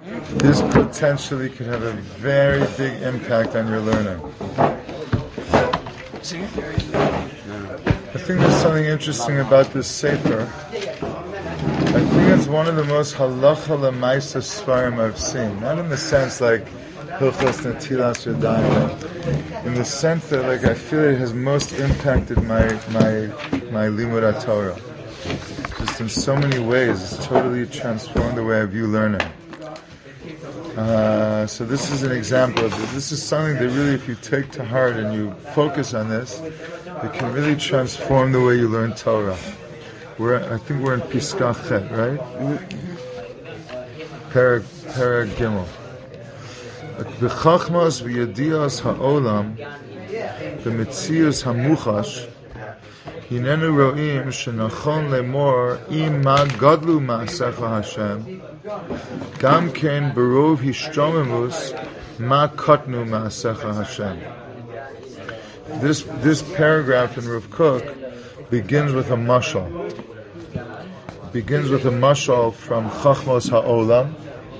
This potentially could have a very big impact on your learning. I think there's something interesting about this sefer. I think it's one of the most halacha l'maisa svarim I've seen. Not in the sense like Hilchos Netilas Yadayim, in the sense that like I feel it has most impacted my limud HaTorah. Just in so many ways, it's totally transformed the way I view learning. So this is an example of it. This is something that really, if you take to heart and you focus on this, it can really transform the way you learn Torah. I think we're in Piskah Chet, right? Perek Gimel. B'chachmas v'yadias ha'olam b'metzius hamuchash hinenu ro'im shenachon lemor im ma gadlu ma'asecha Hashem gam ken berov hishtromemus ma kotnu ma'asecha Hashem. This paragraph in Rav Kook begins with a mashal. Begins with a mashal from Chachmos Ha'olam,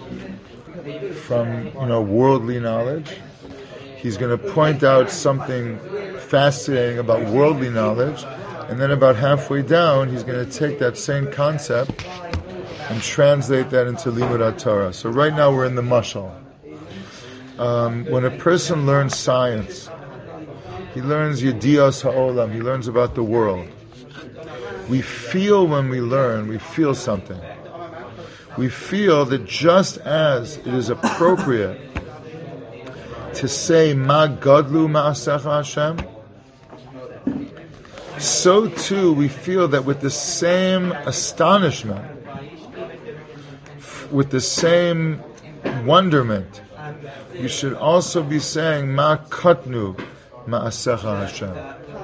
from worldly knowledge. He's going to point out something fascinating about worldly knowledge, and then about halfway down, he's going to take that same concept and translate that into Limud HaTorah. So right now we're in the mashal. When a person learns science, he learns Yedias Ha'olam, he learns about the world. We feel when we learn, we feel something. We feel that just as it is appropriate to say Ma Gadlu Ma'asecha Hashem, so too we feel that with the same astonishment, with the same wonderment, you should also be saying Ma Katnu Ma'asecha Hashem.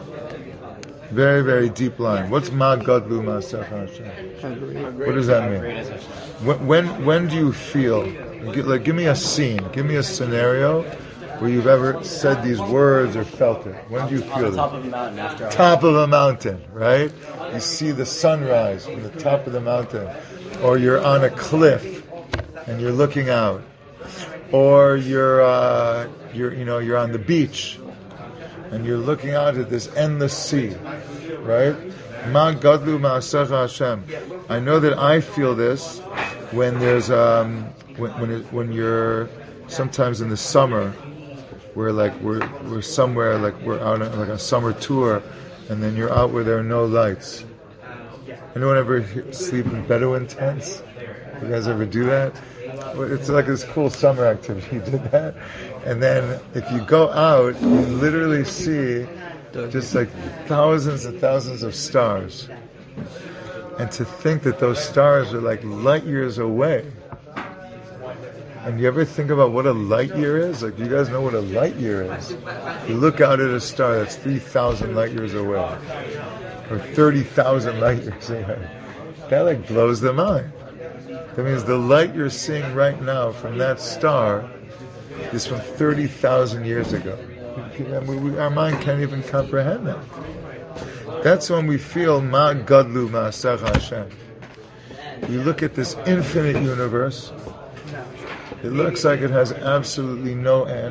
Very, very deep line. What's Ma Gadlu Ma'asecha Hashem? What does that mean? When do you feel? Give me a scene. Give me a scenario where you've ever said these words or felt it. When do you feel it? Top of a mountain after. Top of a mountain, right? You see the sunrise from the top of the mountain, or you're on a cliff and you're looking out, or you're on the beach and you're looking out at this endless sea, right? Ma Gadlu Ma'asecha Hashem. I know that I feel this when there's when you're sometimes in the summer, we're somewhere, like we're out on like a summer tour, and then you're out where there are no lights. Anyone ever sleep in Bedouin tents? You guys ever do that? It's like this cool summer activity. You did that, and then if you go out, you literally see just like thousands and thousands of stars. And to think that those stars are like light years away. And you ever think about what a light year is? Like, you guys know what a light year is? You look out at a star that's 3,000 light years away, or 30,000 light years away. That like blows the mind. That means the light you're seeing right now from that star is from 30,000 years ago. Our mind can't even comprehend that. That's when we feel Ma Gadlu Ma'asecha Hashem. We look at this infinite universe. It looks like it has absolutely no end.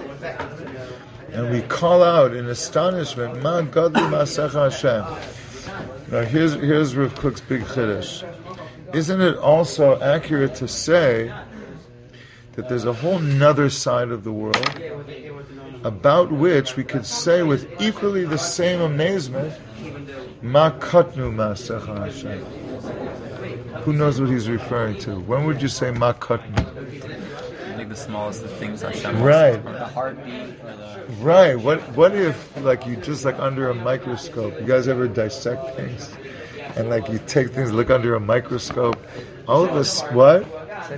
And we call out in astonishment, Ma Gadlu Ma'asecha Hashem. Now here's Rav Kook's big chiddush. Isn't it also accurate to say that there's a whole nother side of the world about which we could say with equally the same amazement, Ma Katnu Ma'asecha Hashem? Who knows what he's referring to? When would you say Ma Katnu? I think the smallest of things Hashem right. Or the heartbeat or the... Right. What if like you just like under a microscope, you guys ever dissect things? And like you take things, look under a microscope. All of us, what?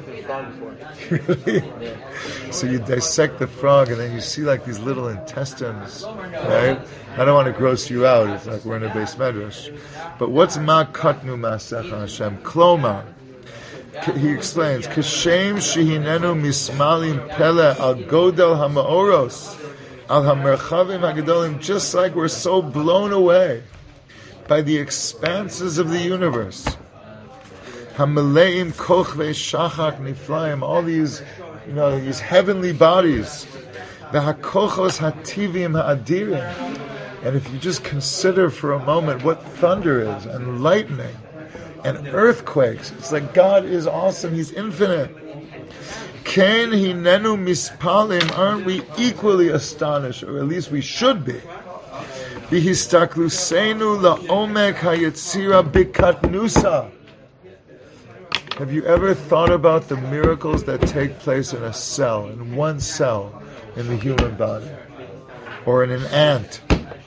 Really? So you dissect the frog and then you see like these little intestines, right? I don't want to gross you out. It's like we're in a beis medrash. But what's Ma Katnu Ma'asecha Hashem? Kloma. He explains, Kashem shehinenu mismalim pele al godel ha'ma'oros al ha'merchavim ha'gedolim, just like we're so blown away by the expanses of the universe. Hamaleim kochvei shachak niflaim, all these, these heavenly bodies. V'hakochos hativim ha'adirim. And if you just consider for a moment what thunder is, and lightning, and earthquakes, it's like God is awesome, He's infinite. Ken hinenu mispalim, aren't we equally astonished, or at least we should be? V'histaklusenu la'omek hayetzira bikatnusa. Have you ever thought about the miracles that take place in a cell, in one cell in the human body? Or in an ant?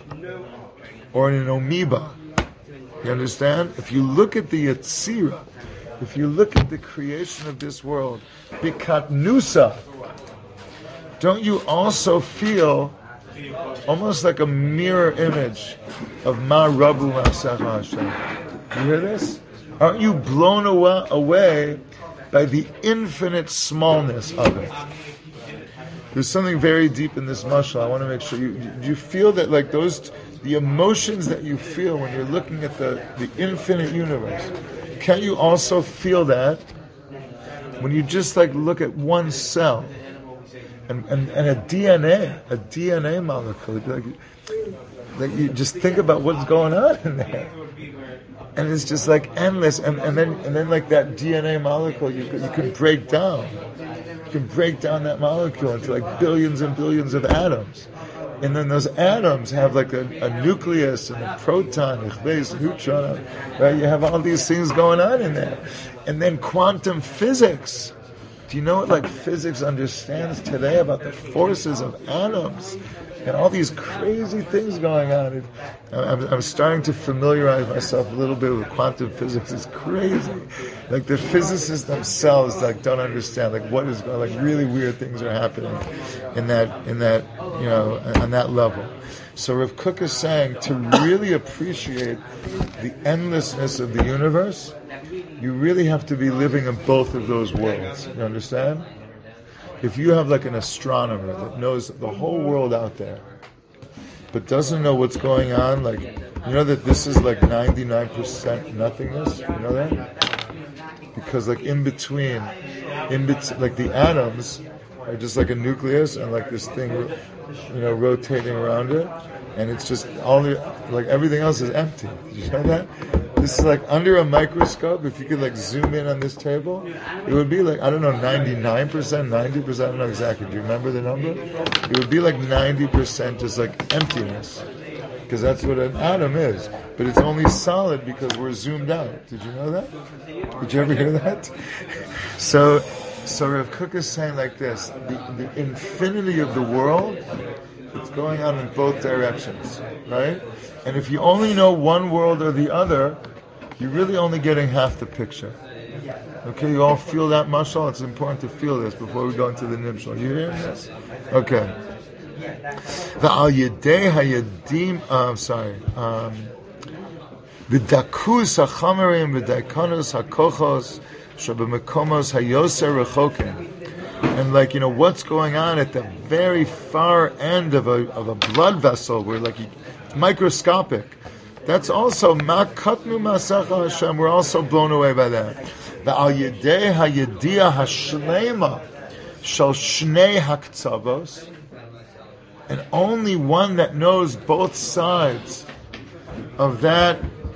Or in an amoeba? You understand? If you look at the Yetzirah, if you look at the creation of this world, bikatnusa, don't you also feel almost like a mirror image of Ma Rabu Ma'asecha Hashem? You hear this? Aren't you blown away by the infinite smallness of it? There's something very deep in this mashal. I want to make sure you feel that, like the emotions that you feel when you're looking at the infinite universe. Can't you also feel that when you just look at one cell and a DNA molecule? Like you just think about what's going on in there. And it's just endless, and then like that DNA molecule, you can break down. You can break down that molecule into billions and billions of atoms, and then those atoms have a nucleus and a proton, a neutron, right? You have all these things going on in there, and then quantum physics. Do you know what physics understands today about the forces of atoms? And all these crazy things going on. I'm starting to familiarize myself a little bit with quantum physics. It's crazy. The physicists themselves don't understand what is going. Really weird things are happening in that on that level. So Rav Kook is saying to really appreciate the endlessness of the universe, you really have to be living in both of those worlds. You understand? If you have an astronomer that knows the whole world out there, but doesn't know what's going on, you know that this is 99% nothingness, you know that? Because in between, the atoms are just a nucleus and this thing, rotating around it, and it's just all everything else is empty. Did you know that? This is under a microscope. If you could zoom in on this table, it would be 99%, 90%, I don't know exactly. Do you remember the number? It would be 90% just emptiness. Because that's what an atom is. But it's only solid because we're zoomed out. Did you know that? Did you ever hear that? So Rav Kook is saying this, the infinity of the world, it's going on in both directions, right? And if you only know one world or the other, you're really only getting half the picture. Okay, you all feel that mashal? It's important to feel this before we go into the nimshal. You hearing this? Okay. V'al yedei hayadim, v'dakus hachamarim v'daikonos hakochos shabemekomos hayoser rechokim. And what's going on at the very far end of a blood vessel where it's microscopic. That's also Ma'katnu Ma'asecha Hashem. We're also blown away by that. V'al yedei hayediyah hashlema shal shnei haktzavos, and only one that knows both sides of that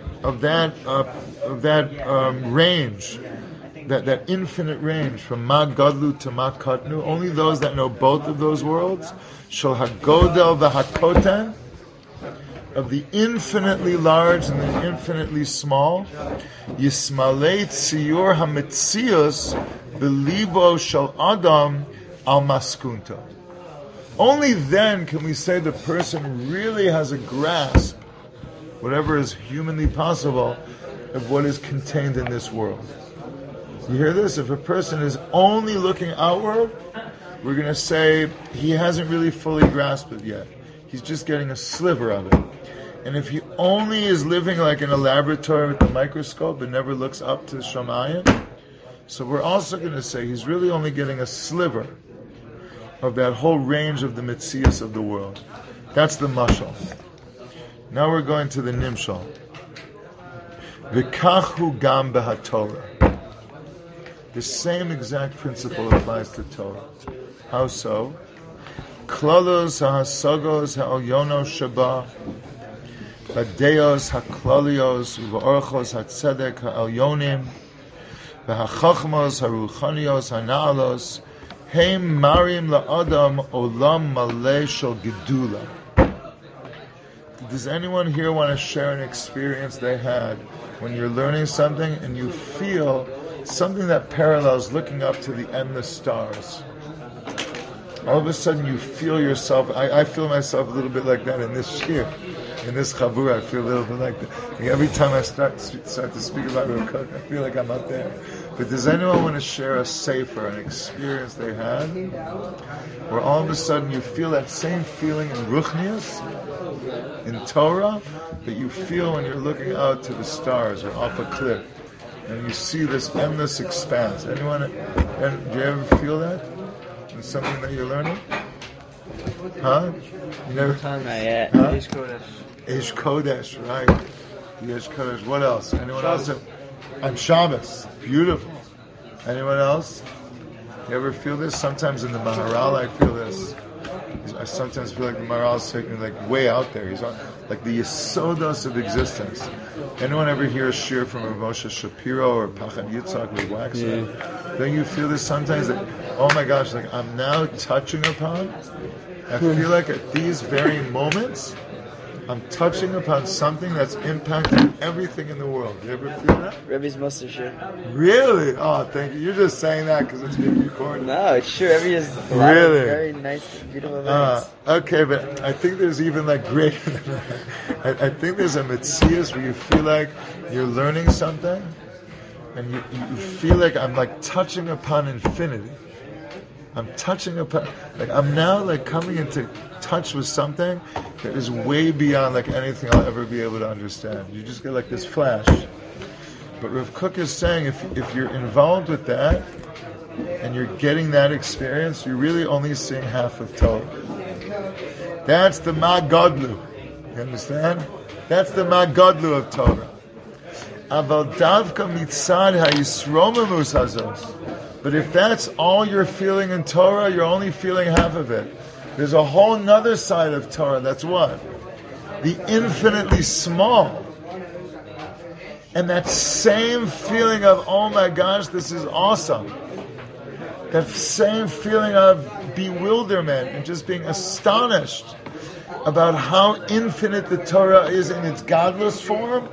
range, that infinite range from Ma Gadlu to Ma Katnu. Only those that know both of those worlds, shal hagodel v'hakoten, of the infinitely large and the infinitely small, Yismalei Tziyur HaMetzius B'libo Shel Adam Al Maskunta. Only then can we say the person really has a grasp, whatever is humanly possible, of what is contained in this world. You hear this? If a person is only looking outward, we're going to say he hasn't really fully grasped it yet. He's just getting a sliver of it. And if he only is living in a laboratory with a microscope and never looks up to Shamayim, so we're also going to say he's really only getting a sliver of that whole range of the Metzius of the world. That's the mashal. Now we're going to the nimshal. V'kachu gam b'hatorah. The same exact principle applies to Torah. How so? Klalos ha'hasagos ha'olyonos shaba, v'deos ha'klalios u'v'orchos ha'tzedek ha'olyonim, v'ha'chachmos ha'ruchanios ha'na'alos, heim marim la'adam olam maleh shel gedula. Does anyone here want to share an experience they had when you're learning something and you feel something that parallels looking up to the endless stars? All of a sudden you feel yourself, I feel myself a little bit like that in this shir, in this chavur, I feel a little bit like that. Like every time I start to speak about Rav Kook, I feel like I'm up there. But does anyone want to share a sefer, an experience they had, where all of a sudden you feel that same feeling in Ruchnius, in Torah, that you feel when you're looking out to the stars or off a cliff, and you see this endless expanse? Anyone, do you ever feel that? It's something that you're learning? Huh? You never? Not yet. Huh? Eish Kodesh. Eish Kodesh, right. The Eish Kodesh. What else? Anyone else? On Shabbos. Beautiful. Anyone else? You ever feel this? Sometimes in the Maharal I feel this. I sometimes feel like the Maharal is taking like way out there. He's on like the Yesodos of existence. Anyone ever hear a shir from Rav Moshe Shapiro or Pachad Yitzhak with Waxman? Yeah. Don't you feel this sometimes that, oh my gosh, like I'm now touching upon, I feel like at these very moments, I'm touching upon something that's impacting everything in the world. You ever feel that? Rebbe's Muster shir. Really? Oh, thank you. You're just saying that because it's being recorded. No, it's true. Rebbe is really very nice, beautiful things. Okay, but I think there's even like greater than that. I think there's a Metzias where you feel like you're learning something and you feel like I'm like touching upon infinity. I'm touching upon, like I'm now like coming into touch with something that is way beyond like anything I'll ever be able to understand. You just get like this flash. But Rav Kook is saying if you're involved with that and you're getting that experience, you're really only seeing half of Torah. That's the Magadlu. You understand? That's the Magadlu of Torah. Aval davka mitzad ha'yisromamus hazos. But if that's all you're feeling in Torah, you're only feeling half of it. There's a whole nother side of Torah. That's what? The infinitely small. And that same feeling of, oh my gosh, this is awesome. That same feeling of bewilderment and just being astonished about how infinite the Torah is in its godless form.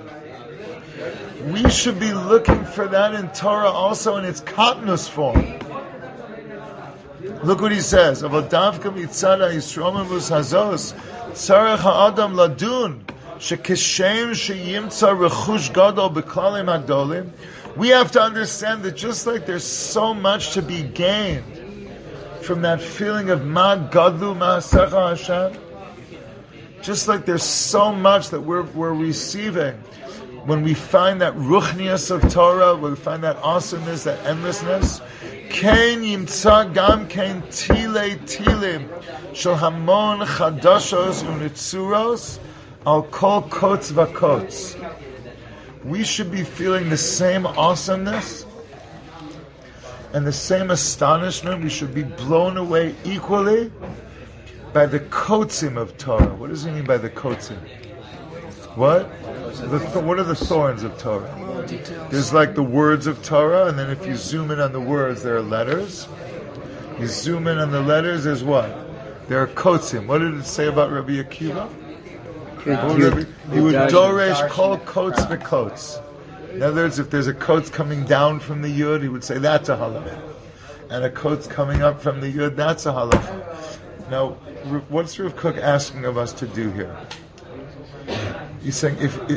We should be looking for that in Torah also in its katnus form. Look what he says. Avadavka mitzada yisromamus hazos tzarech ha'adam ladun shekeshem sheyimtza rechush gadol beklalim hadolim. We have to understand that just like there's so much to be gained from that feeling of ma gadlu ma'asecha Hashem, just like there's so much that we're receiving when we find that ruchnius of Torah, when we find that awesomeness, that endlessness, Kain yimtza gam kain tile tilim shel hamon chadashos unitzuros al kol kotz vakotz. We should be feeling the same awesomeness and the same astonishment. We should be blown away equally by the kotzim of Torah. What does he mean by the kotzim? What? What are the thorns of Torah? There's like the words of Torah, and then if you zoom in on the words, there are letters. You zoom in on the letters, there's what? There are kotzim. What did it say about Rabbi Akiva? He would doresh kol kotz v'kotz. In other words, if there's a kotz coming down from the yud, he would say that's a halacha. And a kotz coming up from the yud, that's a halacha. Now, what's Rav Kook asking of us to do here? He's saying,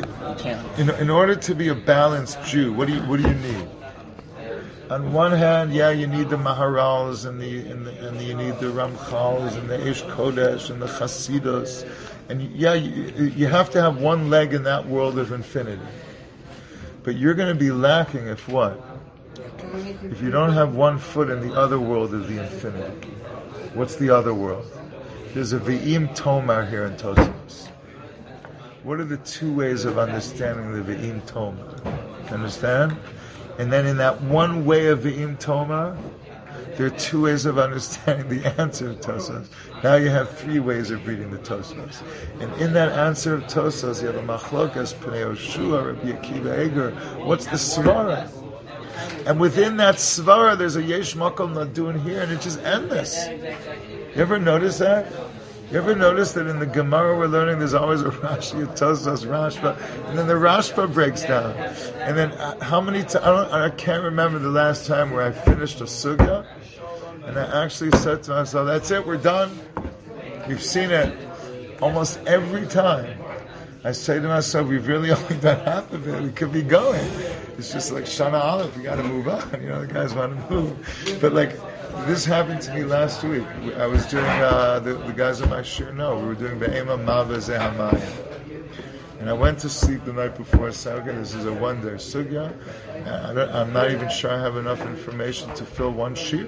in order to be a balanced Jew, what do you need? On one hand, yeah, you need the Maharals and you need the Ramchals and the Eish Kodesh and the Chasidus, and you have to have one leg in that world of infinity. But you're going to be lacking if what? If you don't have one foot in the other world of the infinity. What's the other world? There's a Ve'im Tomar here in Tosfos. What are the two ways of understanding the Ve'im Tomar? Understand? And then in that one way of V'im Toma, there are two ways of understanding the answer of Tosfos. Now you have three ways of reading the Tosfos. And in that answer of Tosfos, you have a Machlokas, Pnei Yoshua, Rabbi Akiva Eger. What's the Svara? And within that Svara, there's a Yesh Makom Ladun here, and it's just endless. You ever notice that? You ever notice that in the Gemara we're learning there's always a Rashi, a Tosfos, Rashba, and then the Rashba breaks down. And then how many times, I can't remember the last time where I finished a Sugya, and I actually said to myself, that's it, we're done. We've seen it almost every time. I say to myself, we've really only done half of it. We could be going. It's just like Shana Aleph, we got to move on. The guys want to move. But this happened to me last week. I was doing, the guys in my shir know, we were doing Be'ema Mava Zehamayim. And I went to sleep the night before. I said, okay, this is a one-day sugya. I'm not even sure I have enough information to fill one shir.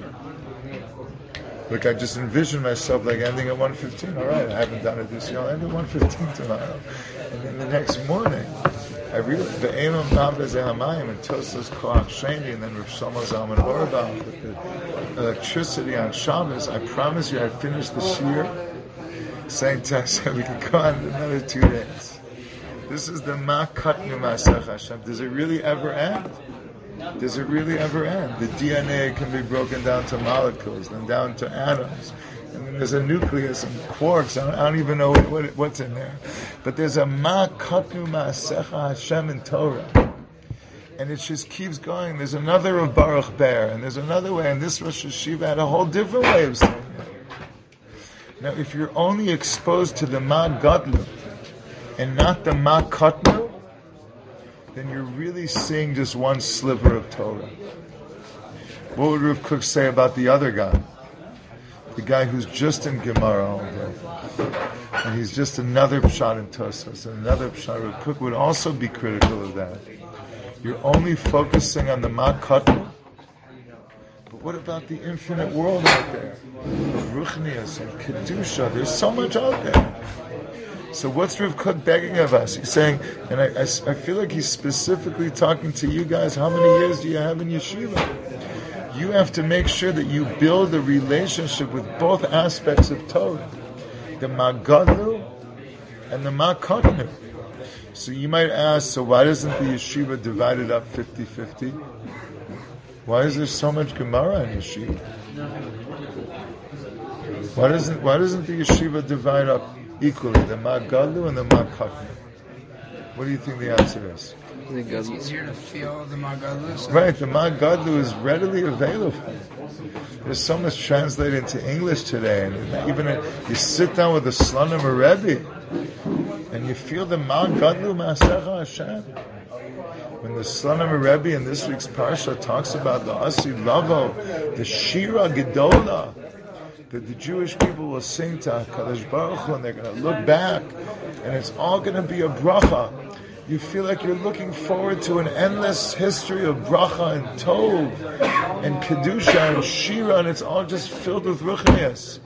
I just envisioned myself ending at 1:15. All right, I haven't done it this year. I'll end at 1:15 tomorrow. And then the next morning, I realized the Eimam Mavaz Hamayim and Tosas Koach Sheni, and then Rav Shlomo Zalman Auerbach with the electricity on Shabbos. I promise you, I finished the shir saying to myself, we can go on another 2 days. This is the Ma Katnu Masach Hashem. Does it really ever end? Does it really ever end? The DNA can be broken down to molecules, then down to atoms, and then there's a nucleus and quarks. I don't even know what's in there. But there's a Ma Katnu Ma'asecha Hashem in Torah. And it just keeps going. There's another of Baruch Ber, and there's another way, and this Rosh Hashiva had a whole different way of saying it. Now, if you're only exposed to the Ma Gadlu, and not the Ma Katnu, then you're really seeing just one sliver of Torah. What would Rav Kook say about the other guy? The guy who's just in Gemara all day. And he's just another Pshat in Tosfos, and another Pshat. Rav Kook would also be critical of that. You're only focusing on the Ma Katnu. But what about the infinite world out there? Ruchnias and Kedusha. There's so much out there. So what's Rav Kook begging of us? He's saying, and I feel like he's specifically talking to you guys, how many years do you have in yeshiva? You have to make sure that you build a relationship with both aspects of Torah, the Magadlu and the Makatnu. So you might ask, so why isn't the yeshiva divided up 50-50? Why is there so much Gemara in yeshiva? Why doesn't the yeshiva divide up equally, the Magadlu and the Makatnu? What do you think the answer is? It's easier to feel the Magadlu. Right, the Magadlu is readily available. There's so much translated into English today, and even you sit down with the Slonim Rebbe, and you feel the Magadlu Ma'asecha Hashem. When the Slonim Rebbe in this week's Parsha talks about the Asi Lavo, the Shira Gedola, that the Jewish people will sing to HaKadosh Baruch Hu, and they're going to look back, and it's all going to be a bracha. You feel like you're looking forward to an endless history of bracha and tov and kedusha and shira, and it's all just filled with ruchnias.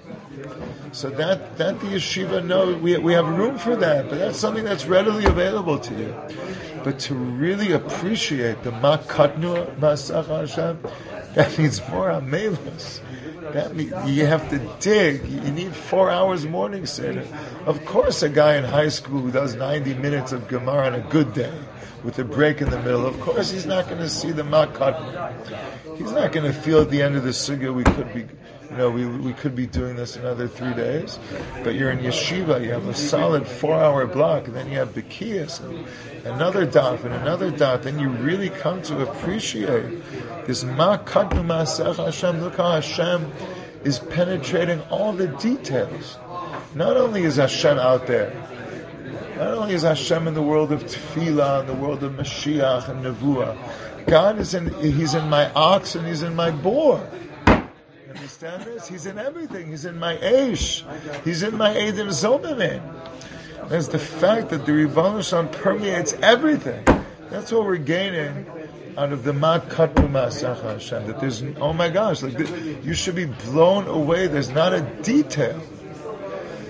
So that the yeshiva knows, we have room for that, but that's something that's readily available to you. But to really appreciate the Makatnu Masach Hashem, that means more amelus. That means you have to dig. You need 4 hours morning seder. Of course, a guy in high school who does 90 minutes of Gemara on a good day, with a break in the middle, of course he's not going to see the Makatnu. He's not going to feel at the end of the sugya we could be, we could be doing this another 3 days. But you're in yeshiva, you have a solid 4-hour block, and then you have Bekiyas, and another daf, and another daf, then you really come to appreciate this Makatnu Ma'asech Hashem. Look how Hashem is penetrating all the details. Not only is Hashem out there, not only is Hashem in the world of Tefillah, in the world of Mashiach and Nevuah, God is He's in my ox and He's in my boar. Understand this? He's in everything. He's in my Eish. He's in my Eidim Zomamin. There's the fact that the Ribono Shel Olam permeates everything. That's what we're gaining out of the Makatnu Ma'asech Hashem. That there's, oh my gosh, you should be blown away. There's not a detail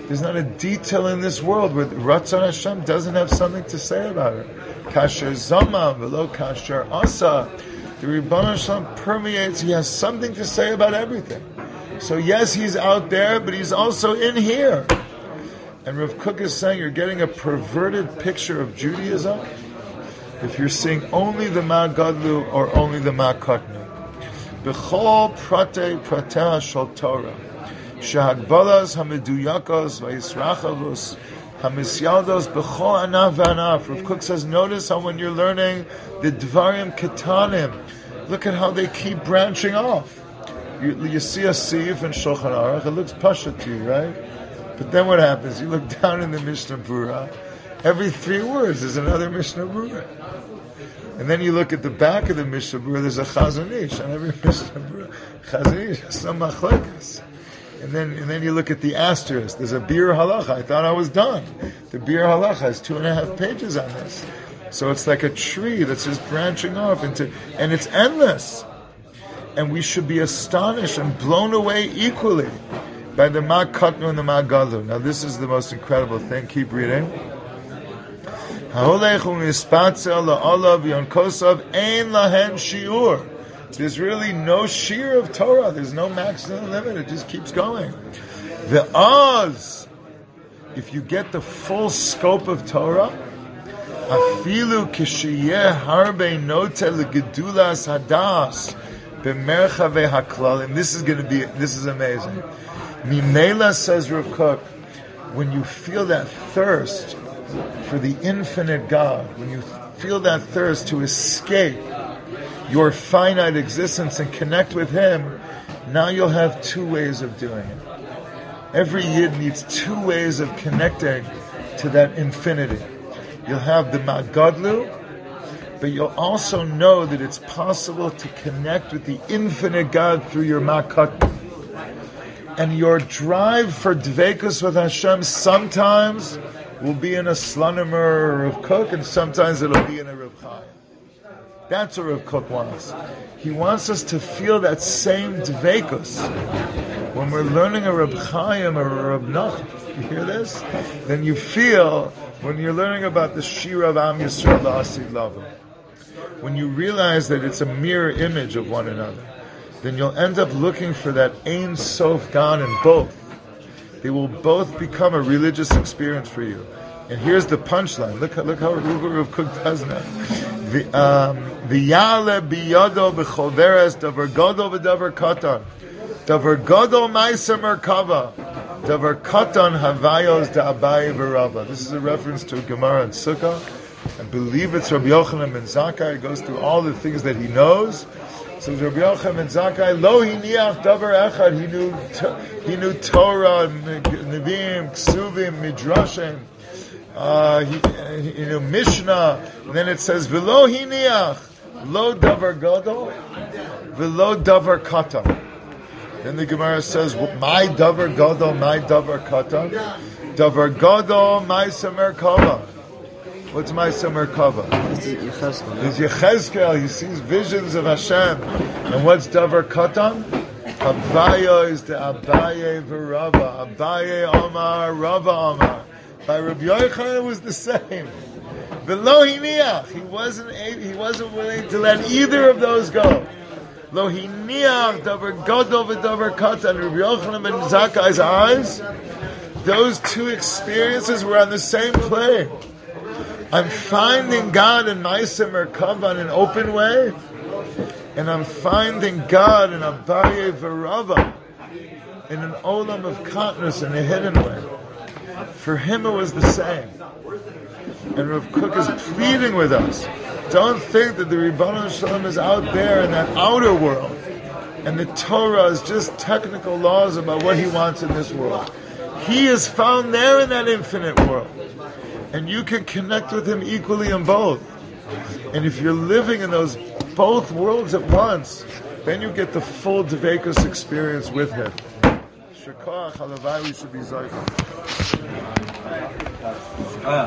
There's not a detail in this world where Ratzon Hashem doesn't have something to say about it. Kasher Zama, Velo Kasher Asa. The Rebbeinu Hashem permeates, he has something to say about everything. So yes, he's out there, but he's also in here. And Rav Kook is saying you're getting a perverted picture of Judaism if you're seeing only the Ma Gadlu or only the Ma Katnu. B'chol pratei shel Torah. Shehagbalas hameduyakos vayisrachavus hamisyaldos b'chol anaf v'anaf. Rav Kook says, notice how when you're learning the Dvarim Ketanim, look at how they keep branching off. You see a Sif in Shulchan Aruch, it looks pasha to you, right? But then what happens? You look down in the Mishnah Berurah, every 3 words is another Mishnah Berurah. And then you look at the back of the Mishnah Berurah, there's a Chazon Ish on every Mishnah Berurah. Chazon Ish has some machlokes. And then you look at the asterisk. There's a Bir Halacha. I thought I was done. The Bir Halacha has 2.5 pages on this. So it's like a tree that's just branching off into, and it's endless. And we should be astonished and blown away equally by the Ma Katnu and the Ma Gadlu. Now this is the most incredible thing. Keep reading. There's really no shiur of Torah. There's no maximum limit. It just keeps going. The Oz, if you get the full scope of Torah, afilu kishiyeh harbe note legedulas hadas b'merchave haklal. And this is amazing. Mimela, says Rav Kook, when you feel that thirst for the infinite God, when you feel that thirst to escape your finite existence and connect with Him, now you'll have 2 ways of doing it. Every Yid needs 2 ways of connecting to that infinity. You'll have the Ma Gadlu, but you'll also know that it's possible to connect with the infinite God through your Ma Katnu. And your drive for dveikus with Hashem sometimes will be in a Slonimer or Rav Kook, and sometimes it'll be in a Rav Chaim. That's what Rav Kook wants. He wants us to feel that same dveikus. When we're learning a Rav Chaim or a Rav Nachum, you hear this? Then you feel, when you're learning about the Shira of Am Yisrael La'asid Lava, when you realize that it's a mirror image of one another, then you'll end up looking for that Ein Sof God in both. They will both become a religious experience for you. And here's the punchline. Look how Rav Kook does that. V'yale biyado b'choveres davar gadol v'davar katan. Davar gadol ma'aser merkava. Davar katan havayos da'abaye v'rava. This is a reference to a Gemara in Sukkah. I believe it's Rabbi Yochanan ben Zakkai. It goes through all the things that he knows. So Rabbi Yochanan ben Zakkai, lo hiniach davar echad. He knew Torah, Nevi'im, Ksuvim, Midrashim. He knew Mishnah. And then it says, v'lo hiniach, lo davar gadol, v'lo davar katan. Then the Gemara says, my davar gadol, my davar katan. Davar gadol, my merkava. What's my merkava? It's Yechezkel. He sees visions of Hashem. And what's davar katan? Abaya is the Abaye v'Rava. Abaye Omar, Rava Omar. By Rabbi Yochanan it was the same. V'lo hiniach. He wasn't willing to let either of those go. Lo hiniach davar gadol v'davar katan. Rabbi Yochanan ben Zakkai's eyes, those 2 experiences were on the same plane. I'm finding God in Ma'aser Merkava in an open way, and I'm finding God in Abaye v'Rava in an olam of katnus in a hidden way. For him it was the same. And Rav Kook is pleading with us. Don't think that the Ribono Shel Olam is out there in that outer world, and the Torah is just technical laws about what He wants in this world. He is found there in that infinite world. And you can connect with Him equally in both. And if you're living in those both worlds at once, then you get the full Dveikus experience with Him. Shekach, halavai, we should be Zaycha.